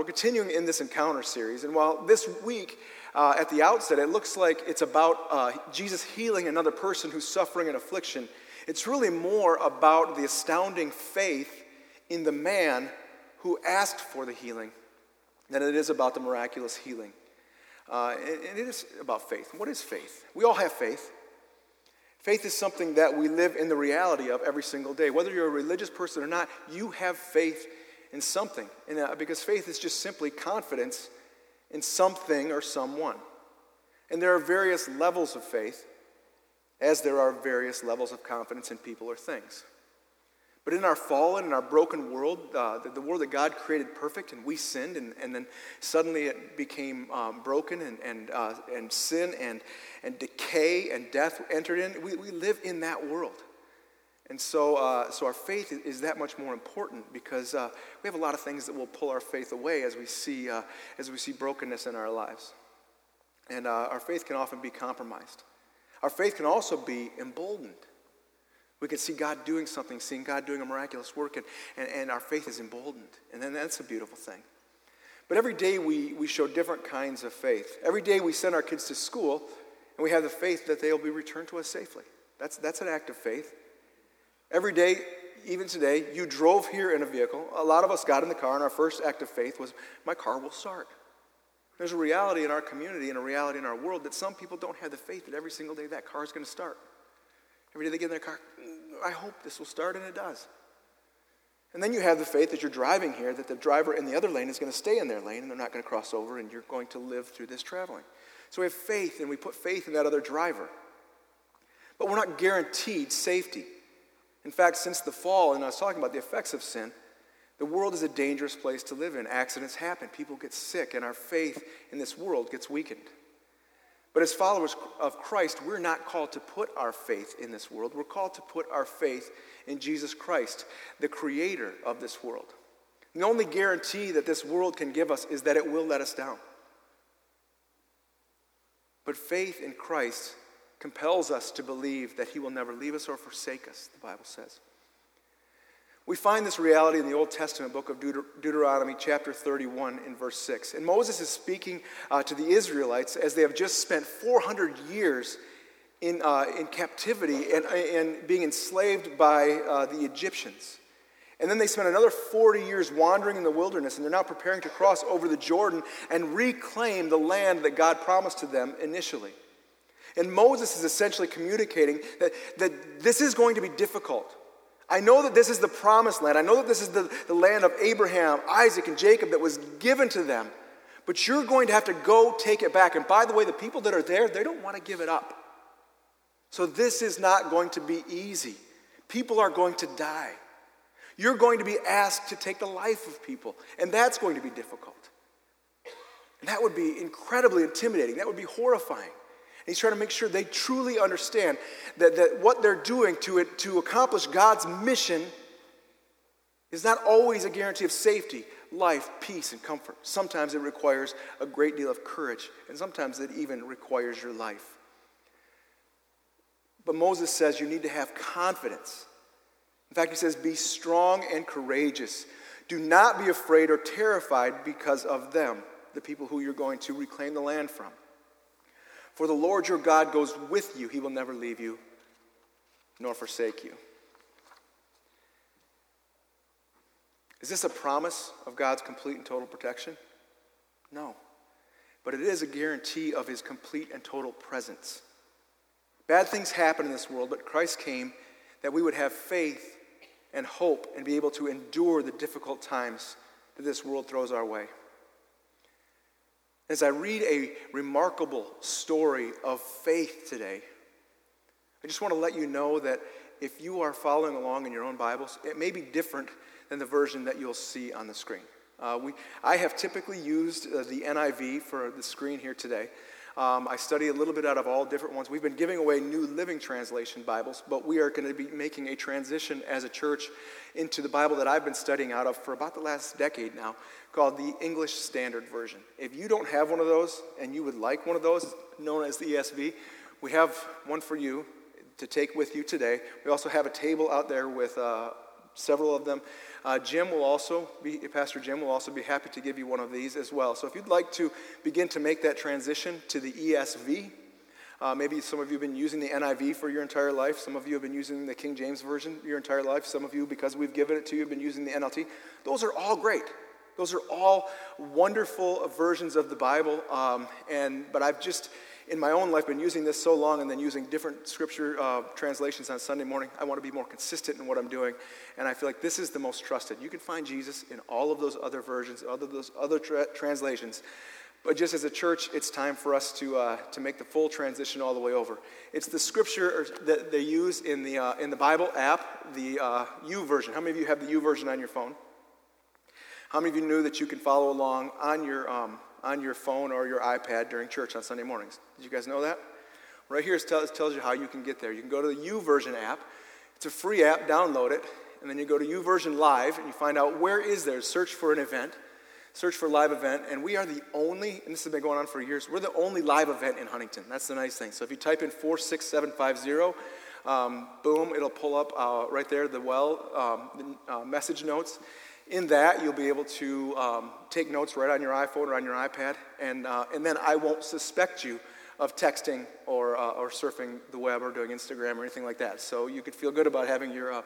We're continuing in this encounter series, and while this week, at the outset, it looks like it's about Jesus healing another person who's suffering an affliction, it's really more about the astounding faith in the man who asked for the healing than it is about the miraculous healing. And it is about faith. What is faith? We all have faith. Faith is something that we live in the reality of every single day. Whether you're a religious person or not, you have faith in something. And, because faith is just simply confidence in something or someone. And there are various levels of faith, as there are various levels of confidence in people or things. But in our fallen and our broken world, the world that God created perfect, and we sinned, and then suddenly it became broken, and sin and decay and death entered in. We live in that world. And so our faith is that much more important because we have a lot of things that will pull our faith away as we see brokenness in our lives. And our faith can often be compromised. Our faith can also be emboldened. We can see God doing something, seeing God doing a miraculous work, and our faith is emboldened. And then that's a beautiful thing. But every day we show different kinds of faith. Every day we send our kids to school, and we have the faith that they'll be returned to us safely. That's an act of faith. Every day, even today, you drove here in a vehicle. A lot of us got in the car, and our first act of faith was, my car will start. There's a reality in our community and a reality in our world that some people don't have the faith that every single day that car is going to start. Every day they get in their car, I hope this will start, and it does. And then you have the faith that you're driving here, that the driver in the other lane is going to stay in their lane, and they're not going to cross over, and you're going to live through this traveling. So we have faith, and we put faith in that other driver. But we're not guaranteed safety. In fact, since the fall, and I was talking about the effects of sin, the world is a dangerous place to live in. Accidents happen, people get sick, and our faith in this world gets weakened. But as followers of Christ, we're not called to put our faith in this world. We're called to put our faith in Jesus Christ, the creator of this world. The only guarantee that this world can give us is that it will let us down. But faith in Christ compels us to believe that he will never leave us or forsake us, the Bible says. We find this reality in the Old Testament book of Deuteronomy chapter 31 in verse 6. And Moses is speaking to the Israelites as they have just spent 400 years in captivity and being enslaved by the Egyptians. And then they spent another 40 years wandering in the wilderness, and they're now preparing to cross over the Jordan and reclaim the land that God promised to them initially. And Moses is essentially communicating that this is going to be difficult. I know that this is the promised land. I know that this is the land of Abraham, Isaac, and Jacob that was given to them. But you're going to have to go take it back. And by the way, the people that are there, they don't want to give it up. So this is not going to be easy. People are going to die. You're going to be asked to take the life of people. And that's going to be difficult. And that would be incredibly intimidating. That would be horrifying. And he's trying to make sure they truly understand that what they're doing to accomplish God's mission is not always a guarantee of safety, life, peace, and comfort. Sometimes it requires a great deal of courage, and sometimes it even requires your life. But Moses says you need to have confidence. In fact, he says, be strong and courageous. Do not be afraid or terrified because of them, the people who you're going to reclaim the land from. For the Lord your God goes with you. He will never leave you nor forsake you. Is this a promise of God's complete and total protection? No. But it is a guarantee of his complete and total presence. Bad things happen in this world, but Christ came that we would have faith and hope and be able to endure the difficult times that this world throws our way. As I read a remarkable story of faith today, I just want to let you know that if you are following along in your own Bibles, it may be different than the version that you'll see on the screen. I have typically used the NIV for the screen here today. I study a little bit out of all different ones. We've been giving away New Living Translation Bibles, but we are going to be making a transition as a church into the Bible that I've been studying out of for about the last decade now, called the English Standard Version. If you don't have one of those and you would like one of those, known as the ESV, we have one for you to take with you today. We also have a table out there with several of them. Pastor Jim will also be happy to give you one of these as well. So if you'd like to begin to make that transition to the ESV, maybe some of you have been using the NIV for your entire life. Some of you have been using the King James Version your entire life. Some of you, because we've given it to you, have been using the NLT. Those are all great. Those are all wonderful versions of the Bible. But I've just, in my own life, been using this so long and then using different scripture translations on Sunday morning. I want to be more consistent in what I'm doing. And I feel like this is the most trusted. You can find Jesus in all of those other versions, those other translations. But just as a church, it's time for us to make the full transition all the way over. It's the scripture that they use in the Bible app, the YouVersion. How many of you have the YouVersion on your phone? How many of you knew that you can follow along on your phone or your iPad during church on Sunday mornings? Did you guys know that? Right here it tells you how you can get there. You can go to the YouVersion app. It's a free app. Download it, and then you go to YouVersion Live, and you find out where is there. Search for an event. Search for live event, and we are the only, and this has been going on for years, we're the only live event in Huntington. That's the nice thing. So if you type in 46750, boom, it'll pull up right there, the message notes. In that, you'll be able to take notes right on your iPhone or on your iPad, and then I won't suspect you of texting or surfing the web or doing Instagram or anything like that. So you could feel good about having your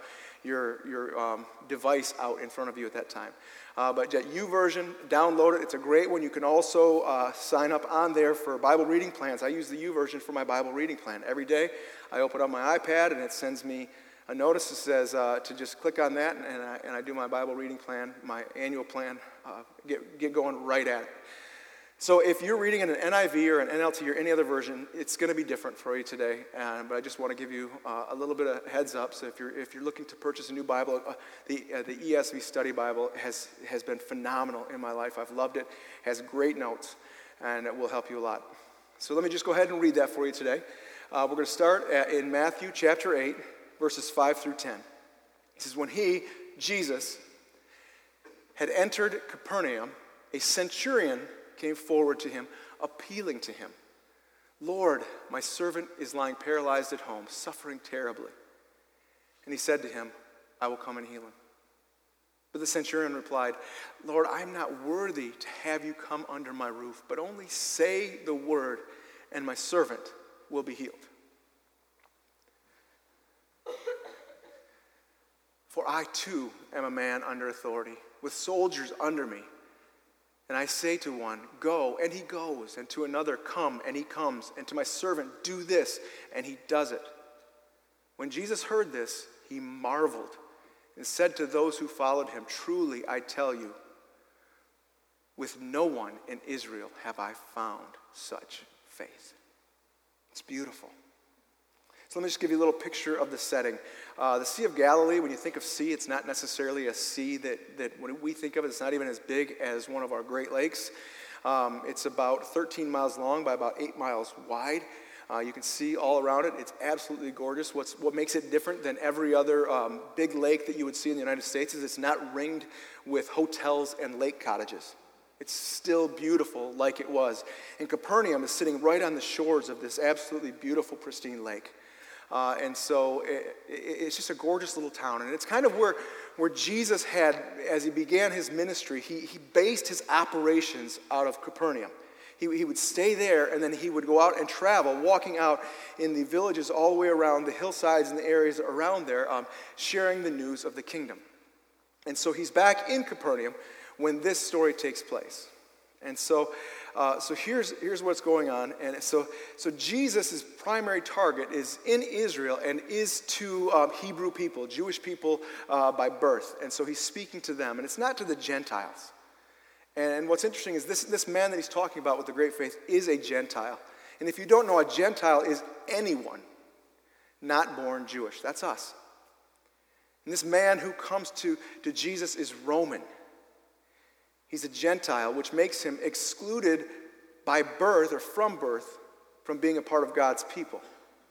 device out in front of you at that time. But YouVersion, download it. It's a great one. You can also sign up on there for Bible reading plans. I use the YouVersion for my Bible reading plan. Every day, I open up my iPad, and it sends me a notice that says to just click on that, and I do my Bible reading plan, my annual plan, get going right at it. So if you're reading in an NIV or an NLT or any other version, it's going to be different for you today. But I just want to give you a little bit of heads up. So if you're looking to purchase a new Bible, the ESV Study Bible has been phenomenal in my life. I've loved it. It has great notes, and it will help you a lot. So let me just go ahead and read that for you today. We're going to start in Matthew chapter 8, verses 5 through 10. It says, when he, Jesus, had entered Capernaum, a centurion came forward to him, appealing to him, Lord, my servant is lying paralyzed at home, suffering terribly. And he said to him, I will come and heal him. But the centurion replied, Lord, I am not worthy to have you come under my roof, but only say the word, and my servant will be healed. For I too am a man under authority, with soldiers under me. And I say to one, go, and he goes, and to another, come, and he comes, and to my servant, do this, and he does it. When Jesus heard this, he marveled and said to those who followed him, truly, I tell you, with no one in Israel have I found such faith. It's beautiful. So let me just give you a little picture of the setting. The Sea of Galilee, when you think of sea, it's not necessarily a sea that when we think of it, it's not even as big as one of our Great Lakes. It's about 13 miles long by about 8 miles wide. You can see all around it. It's absolutely gorgeous. What makes it different than every other big lake that you would see in the United States is it's not ringed with hotels and lake cottages. It's still beautiful like it was. And Capernaum is sitting right on the shores of this absolutely beautiful, pristine lake. And so it's just a gorgeous little town. And it's kind of where Jesus had, as he began his ministry, he based his operations out of Capernaum. He would stay there, and then he would go out and travel, walking out in the villages all the way around, the hillsides and the areas around there, sharing the news of the kingdom. And so he's back in Capernaum when this story takes place. And so here's what's going on. And so Jesus' primary target is in Israel and is to Hebrew people, Jewish people by birth. And so he's speaking to them. And it's not to the Gentiles. And what's interesting is this man that he's talking about with the great faith is a Gentile. And if you don't know, a Gentile is anyone not born Jewish. That's us. And this man who comes to Jesus is Roman. He's a Gentile, which makes him excluded by birth or from birth from being a part of God's people.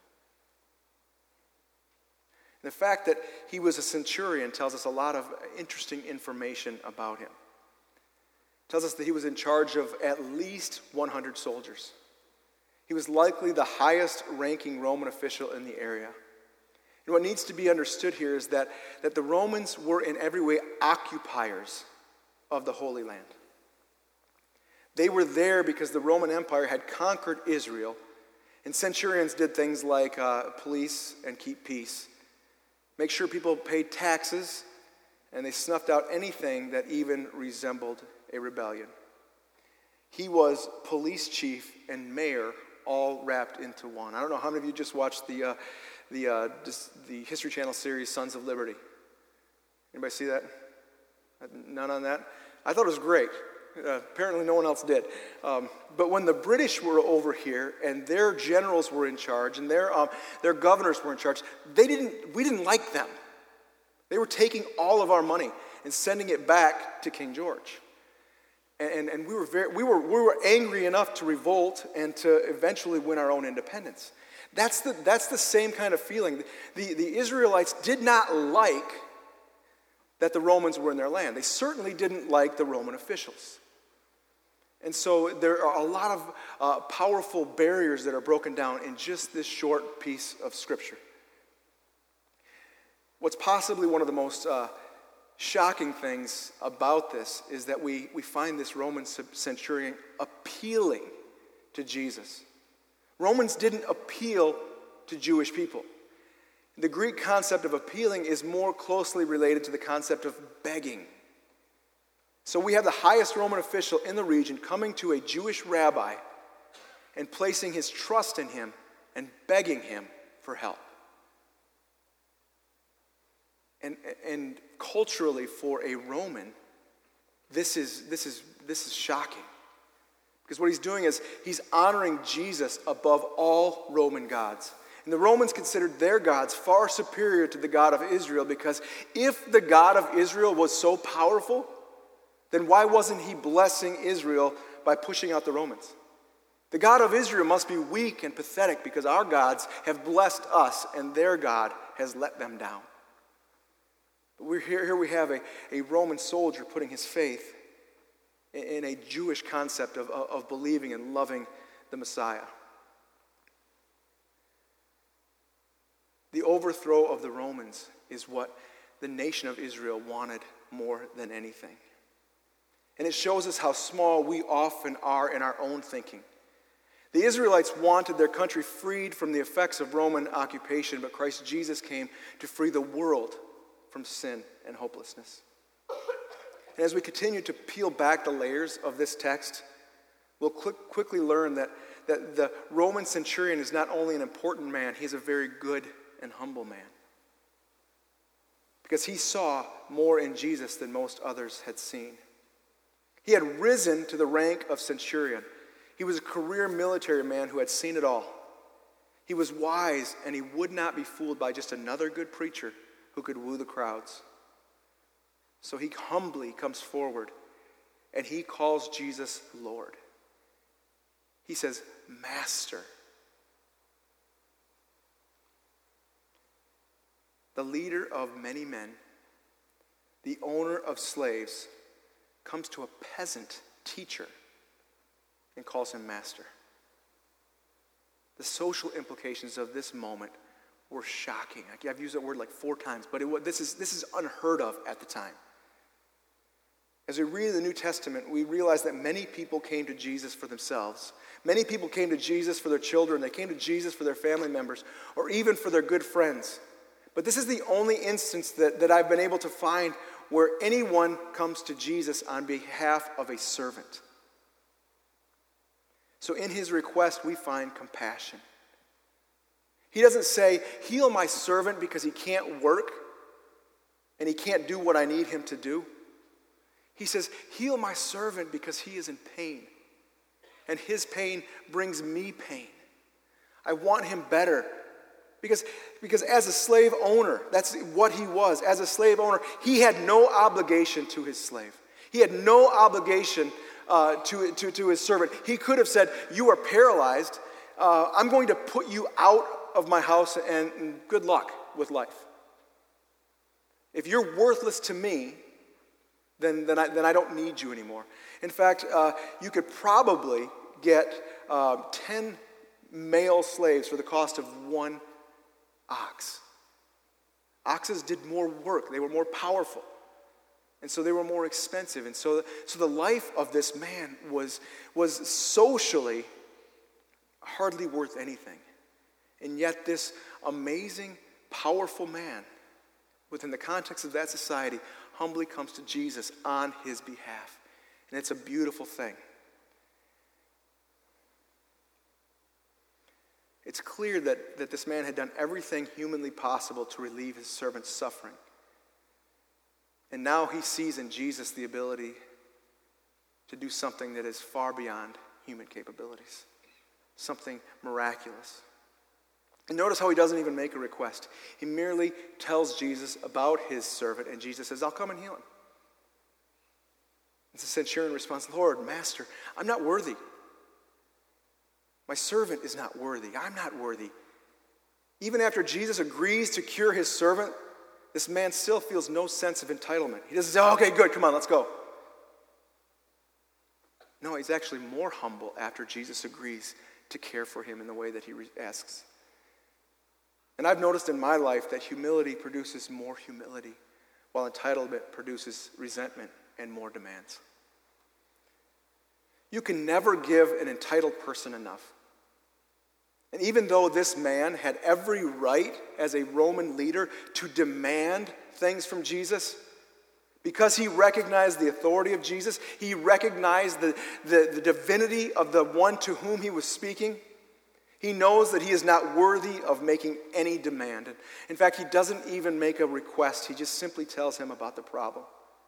And the fact that he was a centurion tells us a lot of interesting information about him. It tells us that he was in charge of at least 100 soldiers. He was likely the highest ranking Roman official in the area. And what needs to be understood here is that the Romans were in every way occupiers of the Holy Land. They were there because the Roman Empire had conquered Israel, and centurions did things like police and keep peace, make sure people paid taxes, and they snuffed out anything that even resembled a rebellion. He was police chief and mayor all wrapped into one. I don't know how many of you just watched the History Channel series Sons of Liberty. Anybody see that? None on that? I thought it was great. Apparently no one else did. But when the British were over here and their generals were in charge and their governors were in charge, we didn't like them. They were taking all of our money and sending it back to King George. And we were angry enough to revolt and to eventually win our own independence. That's the same kind of feeling. The Israelites did not like that the Romans were in their land. They certainly didn't like the Roman officials. And so there are a lot of powerful barriers that are broken down in just this short piece of Scripture. What's possibly one of the most shocking things about this is that we find this Roman centurion appealing to Jesus. Romans didn't appeal to Jewish people. The Greek concept of appealing is more closely related to the concept of begging. So we have the highest Roman official in the region coming to a Jewish rabbi and placing his trust in him and begging him for help. And culturally, for a Roman, this is shocking. Because what he's doing is he's honoring Jesus above all Roman gods. And the Romans considered their gods far superior to the God of Israel, because if the God of Israel was so powerful, then why wasn't he blessing Israel by pushing out the Romans? The God of Israel must be weak and pathetic because our gods have blessed us and their God has let them down. But here we have a Roman soldier putting his faith in a Jewish concept of believing and loving the Messiah. The overthrow of the Romans is what the nation of Israel wanted more than anything. And it shows us how small we often are in our own thinking. The Israelites wanted their country freed from the effects of Roman occupation, but Christ Jesus came to free the world from sin and hopelessness. And as we continue to peel back the layers of this text, we'll quickly learn that the Roman centurion is not only an important man, he's a very good and humble man. Because he saw more in Jesus than most others had seen. He had risen to the rank of centurion. He was a career military man who had seen it all. He was wise, and he would not be fooled by just another good preacher who could woo the crowds. So he humbly comes forward, and he calls Jesus Lord. He says, Master. The leader of many men, the owner of slaves, comes to a peasant teacher and calls him master. The social implications of this moment were shocking. I've used that word like 4 times, but this is unheard of at the time. As we read the New Testament, we realize that many people came to Jesus for themselves. Many people came to Jesus for their children. They came to Jesus for their family members, or even for their good friends. But this is the only instance that I've been able to find where anyone comes to Jesus on behalf of a servant. So in his request, we find compassion. He doesn't say, heal my servant because he can't work and he can't do what I need him to do. He says, heal my servant because he is in pain. And his pain brings me pain. I want him better. Because as a slave owner, that's what he was. As a slave owner, he had no obligation to his slave. He had no obligation to his servant. He could have said, you are paralyzed. I'm going to put you out of my house and good luck with life. If you're worthless to me, then I don't need you anymore. In fact, you could probably get 10 male slaves for the cost of 1 ox. Oxes did more work. They were more powerful. And so they were more expensive. And so the life of this man was socially hardly worth anything. And yet this amazing, powerful man, within the context of that society, humbly comes to Jesus on his behalf. And it's a beautiful thing. It's clear that this man had done everything humanly possible to relieve his servant's suffering. And now he sees in Jesus the ability to do something that is far beyond human capabilities. Something miraculous. And notice how he doesn't even make a request. He merely tells Jesus about his servant, and Jesus says, I'll come and heal him. And the centurion responds, Lord, Master, I'm not worthy. My servant is not worthy. I'm not worthy. Even after Jesus agrees to cure his servant, this man still feels no sense of entitlement. He doesn't say, okay, good, come on, let's go. No, he's actually more humble after Jesus agrees to care for him in the way that he asks. And I've noticed in my life that humility produces more humility, while entitlement produces resentment and more demands. You can never give an entitled person enough. And even though this man had every right as a Roman leader to demand things from Jesus, because he recognized the authority of Jesus, he recognized the divinity of the one to whom he was speaking, he knows that he is not worthy of making any demand. In fact, he doesn't even make a request. He just simply tells him about the problem.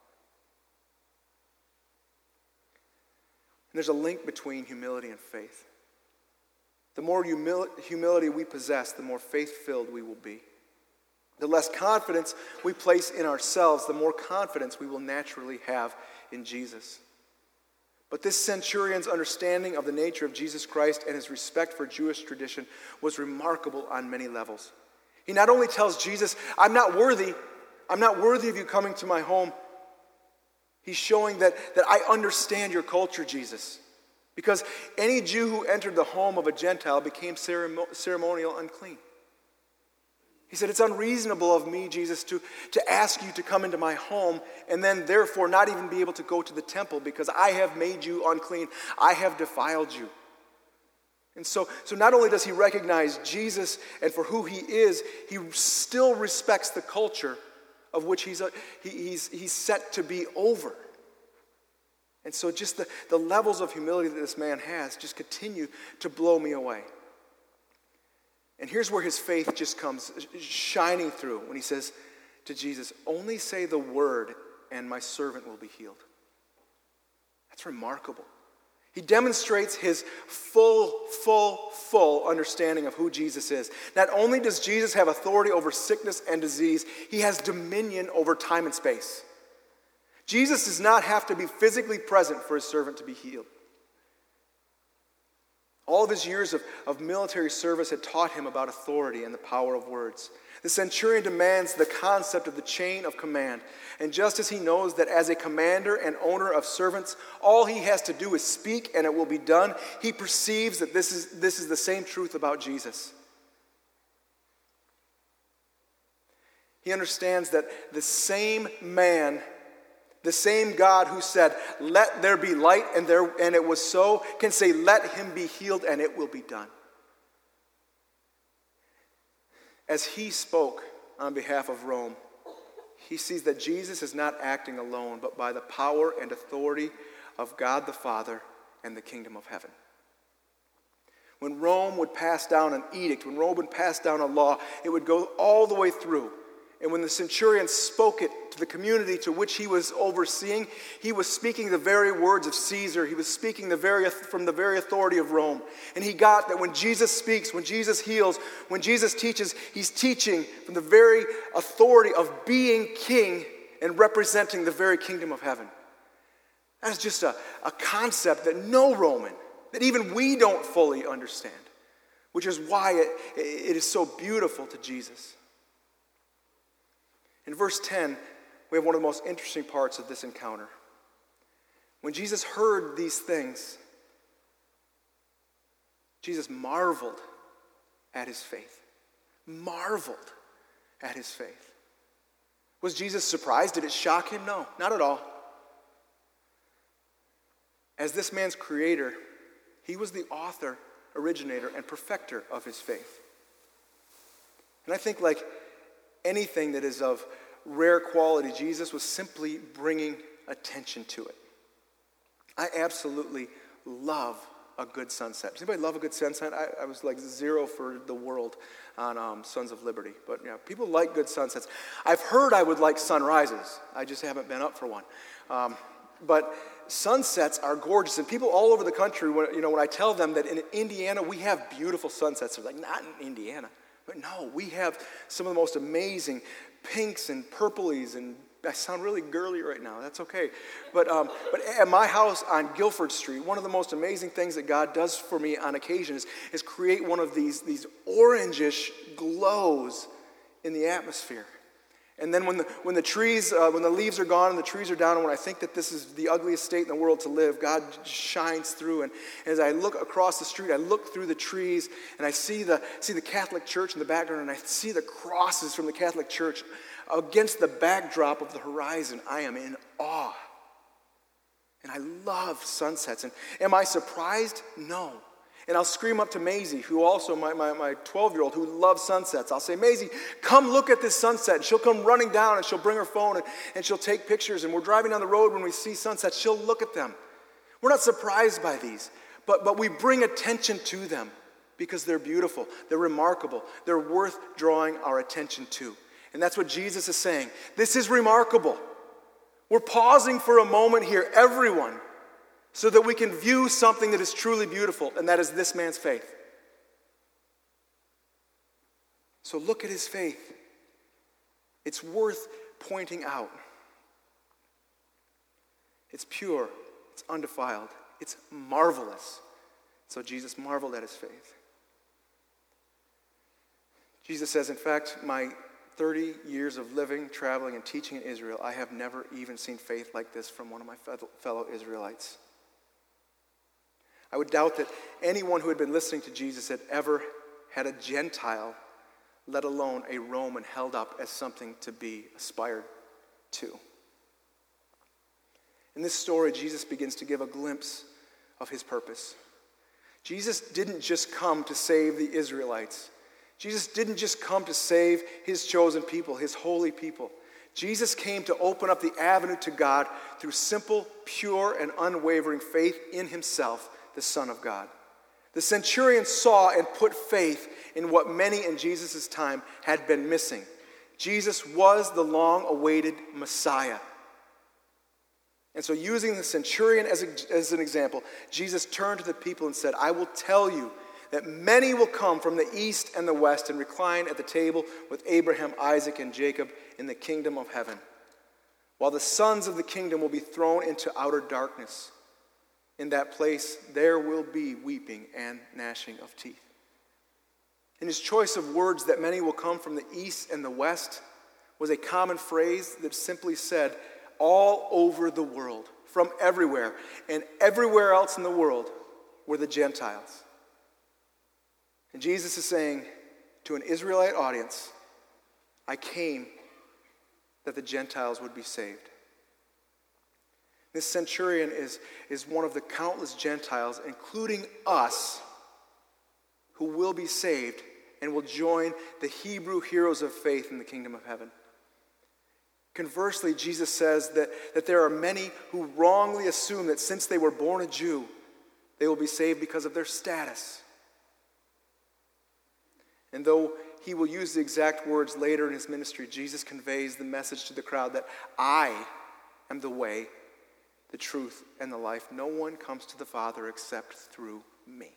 And there's a link between humility and faith. The more humility we possess, the more faith-filled we will be. The less confidence we place in ourselves, the more confidence we will naturally have in Jesus. But this centurion's understanding of the nature of Jesus Christ and his respect for Jewish tradition was remarkable on many levels. He not only tells Jesus, I'm not worthy of you coming to my home. He's showing that I understand your culture, Jesus. Because any Jew who entered the home of a Gentile became ceremonial unclean. He said, it's unreasonable of me, Jesus, to ask you to come into my home and then therefore not even be able to go to the temple because I have made you unclean. I have defiled you. And so not only does he recognize Jesus and for who he is, he still respects the culture of which he's set to be over. And so just the levels of humility that this man has just continue to blow me away. And here's where his faith just comes shining through when he says to Jesus, only say the word and my servant will be healed. That's remarkable. He demonstrates his full understanding of who Jesus is. Not only does Jesus have authority over sickness and disease, he has dominion over time and space. Jesus does not have to be physically present for his servant to be healed. All of his years of military service had taught him about authority and the power of words. The centurion demands the concept of the chain of command. And just as he knows that as a commander and owner of servants, all he has to do is speak and it will be done, he perceives that this is the same truth about Jesus. He understands that the same man, the same God who said, let there be light, and it was so, can say, let him be healed, and it will be done. As he spoke on behalf of Rome, he sees that Jesus is not acting alone, but by the power and authority of God the Father and the kingdom of heaven. When Rome would pass down an edict, when Rome would pass down a law, it would go all the way through. And when the centurion spoke it to the community to which he was overseeing, he was speaking the very words of Caesar. He was speaking from the very authority of Rome. And he got that when Jesus speaks, when Jesus heals, when Jesus teaches, he's teaching from the very authority of being king and representing the very kingdom of heaven. That is just a concept that no Roman, that even we don't fully understand, which is why it is so beautiful to Jesus. In verse 10, we have one of the most interesting parts of this encounter. When Jesus heard these things, Jesus marveled at his faith. Marveled at his faith. Was Jesus surprised? Did it shock him? No, not at all. As this man's creator, he was the author, originator, and perfecter of his faith. And I think like anything that is of rare quality, Jesus was simply bringing attention to it. I absolutely love a good sunset. Does anybody love a good sunset? I was like 0 for the world on Sons of Liberty. But yeah, people like good sunsets. I've heard I would like sunrises. I just haven't been up for one. But sunsets are gorgeous. And people all over the country, when I tell them that in Indiana we have beautiful sunsets, they're like, not in Indiana. But no, we have some of the most amazing pinks and purplies, and I sound really girly right now. That's okay. But at my house on Guilford Street, one of the most amazing things that God does for me on occasion is create one of these orangish glows in the atmosphere. And then when the trees, when the leaves are gone and the trees are down, and when I think that this is the ugliest state in the world to live, God shines through. And as I look across the street, I look through the trees, and I see the Catholic Church in the background, and I see the crosses from the Catholic Church against the backdrop of the horizon. I am in awe. And I love sunsets. And am I surprised? No. And I'll scream up to Maisie, who also, my 12-year-old, who loves sunsets. I'll say, Maisie, come look at this sunset. And she'll come running down, and she'll bring her phone, and she'll take pictures. And we're driving down the road when we see sunsets. She'll look at them. We're not surprised by these, but we bring attention to them because they're beautiful. They're remarkable. They're worth drawing our attention to. And that's what Jesus is saying. This is remarkable. We're pausing for a moment here, everyone, so that we can view something that is truly beautiful, and that is this man's faith. So look at his faith. It's worth pointing out. It's pure. It's undefiled. It's marvelous. So Jesus marveled at his faith. Jesus says, in fact, my 30 years of living, traveling, and teaching in Israel, I have never even seen faith like this from one of my fellow Israelites. I would doubt that anyone who had been listening to Jesus had ever had a Gentile, let alone a Roman, held up as something to be aspired to. In this story, Jesus begins to give a glimpse of his purpose. Jesus didn't just come to save the Israelites. Jesus didn't just come to save his chosen people, his holy people. Jesus came to open up the avenue to God through simple, pure, and unwavering faith in himself, the Son of God. The centurion saw and put faith in what many in Jesus' time had been missing. Jesus was the long-awaited Messiah. And so using the centurion as an example, Jesus turned to the people and said, I will tell you that many will come from the east and the west and recline at the table with Abraham, Isaac, and Jacob in the kingdom of heaven, while the sons of the kingdom will be thrown into outer darkness. In that place, there will be weeping and gnashing of teeth. In his choice of words that many will come from the east and the west was a common phrase that simply said, all over the world, from everywhere, and everywhere else in the world were the Gentiles. And Jesus is saying to an Israelite audience, I came that the Gentiles would be saved. This centurion is one of the countless Gentiles, including us, who will be saved and will join the Hebrew heroes of faith in the kingdom of heaven. Conversely, Jesus says that there are many who wrongly assume that since they were born a Jew, they will be saved because of their status. And though he will use the exact words later in his ministry, Jesus conveys the message to the crowd that I am the way, the truth, and the life. No one comes to the Father except through me.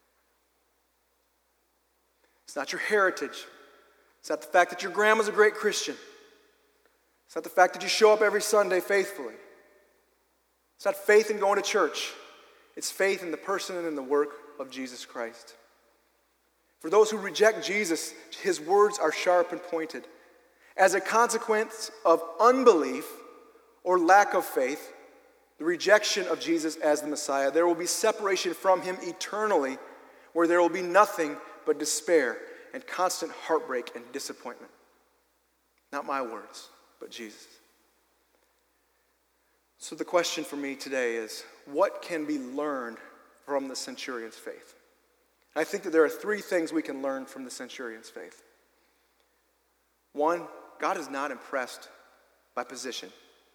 It's not your heritage. It's not the fact that your grandma's a great Christian. It's not the fact that you show up every Sunday faithfully. It's not faith in going to church. It's faith in the person and in the work of Jesus Christ. For those who reject Jesus, his words are sharp and pointed. As a consequence of unbelief or lack of faith, the rejection of Jesus as the Messiah, there will be separation from him eternally, where there will be nothing but despair and constant heartbreak and disappointment. Not my words, but Jesus. So the question for me today is, what can be learned from the centurion's faith? I think that there are three things we can learn from the centurion's faith. One, God is not impressed by position.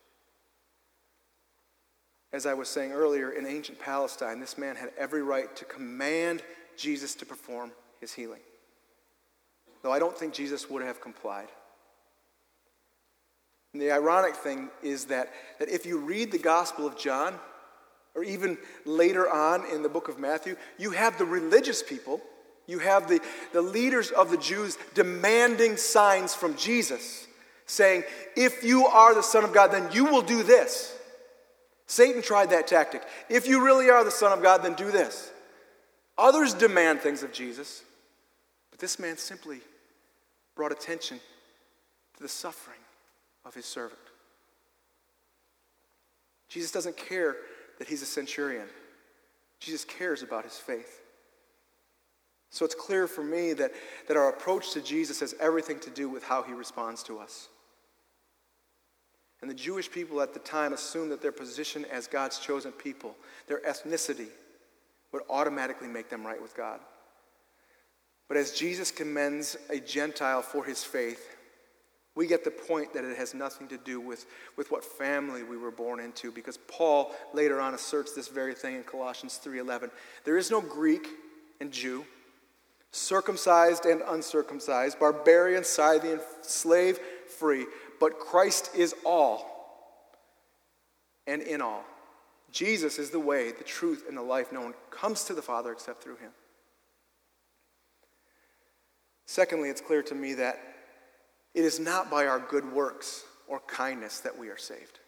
As I was saying earlier, in ancient Palestine, this man had every right to command Jesus to perform his healing. Though I don't think Jesus would have complied. And the ironic thing is that if you read the Gospel of John, or even later on in the book of Matthew, you have the religious people, you have the leaders of the Jews demanding signs from Jesus, saying, if you are the Son of God, then you will do this. Satan tried that tactic. If you really are the Son of God, then do this. Others demand things of Jesus, but this man simply brought attention to the suffering of his servant. Jesus doesn't care that he's a centurion. Jesus cares about his faith. So it's clear for me that our approach to Jesus has everything to do with how he responds to us. And the Jewish people at the time assumed that their position as God's chosen people, their ethnicity, would automatically make them right with God. But as Jesus commends a Gentile for his faith, we get the point that it has nothing to do with what family we were born into, because Paul later on asserts this very thing in Colossians 3:11. There is no Greek and Jew, circumcised and uncircumcised, barbarian, Scythian, slave, free, but Christ is all and in all. Jesus is the way, the truth, and the life. No one comes to the Father except through him. Secondly, it's clear to me that it is not by our good works or kindness that we are saved.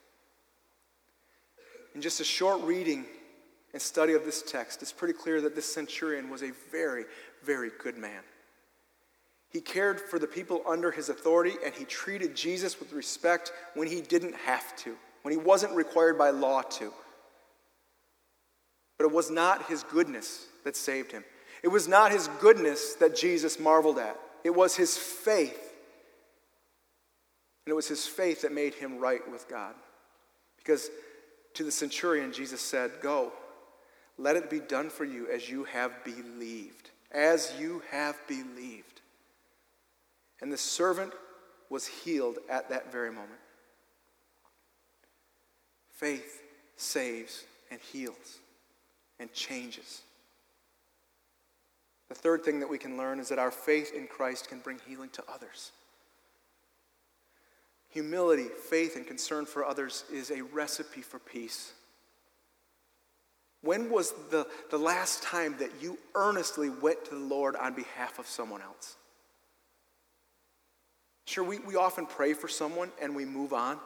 In just a short reading and study of this text, it's pretty clear that this centurion was a very, very good man. He cared for the people under his authority, and he treated Jesus with respect when he didn't have to, when he wasn't required by law to. But it was not his goodness that saved him. It was not his goodness that Jesus marveled at. It was his faith. And it was his faith that made him right with God. Because to the centurion, Jesus said, "Go, let it be done for you as you have believed." As you have believed. And the servant was healed at that very moment. Faith saves and heals and changes. The third thing that we can learn is that our faith in Christ can bring healing to others. Humility, faith, and concern for others is a recipe for peace. When was the last time that you earnestly went to the Lord on behalf of someone else? Sure, we often pray for someone and we move on.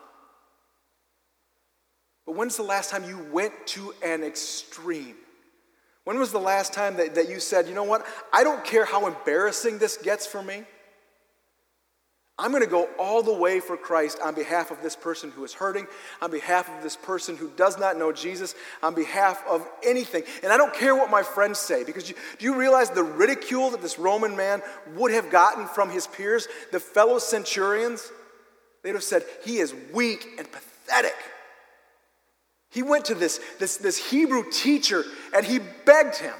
But when's the last time you went to an extreme? When was the last time that you said, you know what, I don't care how embarrassing this gets for me. I'm going to go all the way for Christ on behalf of this person who is hurting, on behalf of this person who does not know Jesus, on behalf of anything. And I don't care what my friends say, because do you realize the ridicule that this Roman man would have gotten from his peers, the fellow centurions? They'd have said, he is weak and pathetic. He went to this Hebrew teacher and he begged him.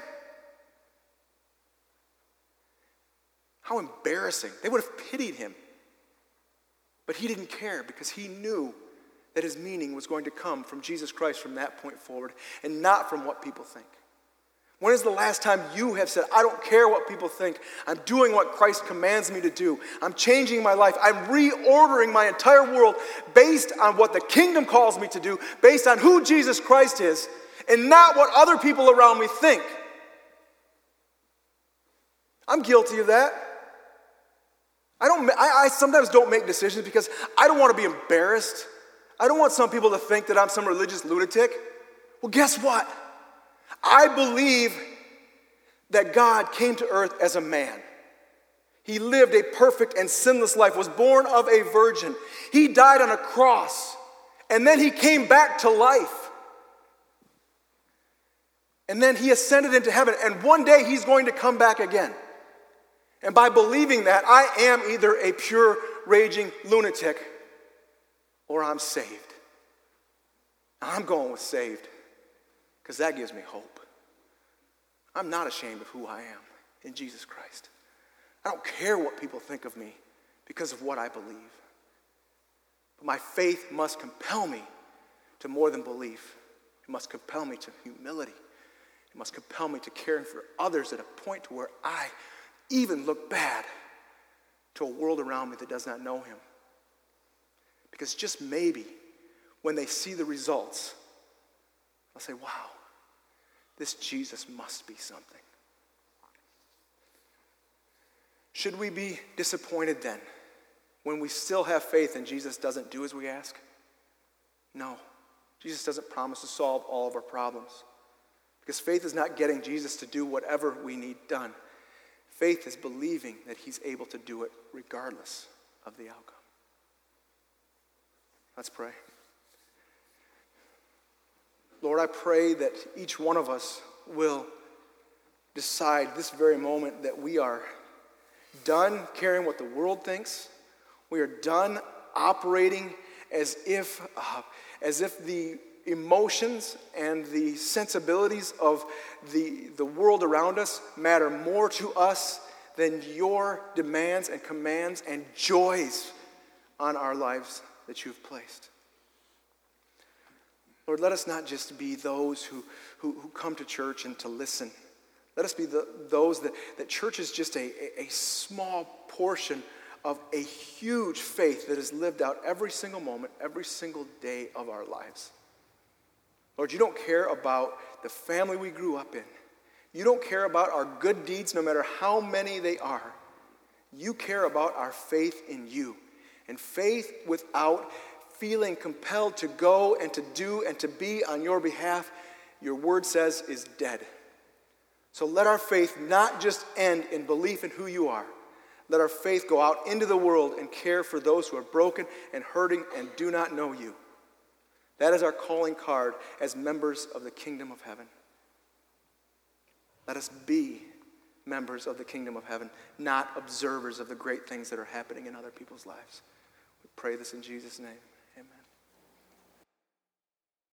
How embarrassing. They would have pitied him. But he didn't care, because he knew that his meaning was going to come from Jesus Christ from that point forward, and not from what people think. When is the last time you have said, I don't care what people think. I'm doing what Christ commands me to do. I'm changing my life. I'm reordering my entire world based on what the kingdom calls me to do, based on who Jesus Christ is, and not what other people around me think. I'm guilty of that. I sometimes don't make decisions because I don't want to be embarrassed. I don't want some people to think that I'm some religious lunatic. Well, guess what? I believe that God came to earth as a man. He lived a perfect and sinless life, was born of a virgin. He died on a cross, and then he came back to life. And then he ascended into heaven, and one day he's going to come back again. And by believing that, I am either a pure, raging lunatic, or I'm saved. I'm going with saved because that gives me hope. I'm not ashamed of who I am in Jesus Christ. I don't care what people think of me because of what I believe. But my faith must compel me to more than belief. It must compel me to humility. It must compel me to caring for others at a point to where I even look bad to a world around me that does not know him. Because just maybe when they see the results, they'll say, wow, this Jesus must be something. Should we be disappointed then when we still have faith and Jesus doesn't do as we ask? No. Jesus doesn't promise to solve all of our problems. Because faith is not getting Jesus to do whatever we need done. Faith is believing that he's able to do it regardless of the outcome. Let's pray. Lord, I pray that each one of us will decide this very moment that we are done caring what the world thinks. We are done operating as if the emotions and the sensibilities of the world around us matter more to us than your demands and commands and joys on our lives that you've placed. Lord, let us not just be those who come to church and to listen. Let us be those that church is just a small portion of a huge faith that is lived out every single moment, every single day of our lives. Lord, you don't care about the family we grew up in. You don't care about our good deeds, no matter how many they are. You care about our faith in you. And faith without feeling compelled to go and to do and to be on your behalf, your word says, is dead. So let our faith not just end in belief in who you are. Let our faith go out into the world and care for those who are broken and hurting and do not know you. That is our calling card as members of the kingdom of heaven. Let us be members of the kingdom of heaven, not observers of the great things that are happening in other people's lives. We pray this in Jesus' name.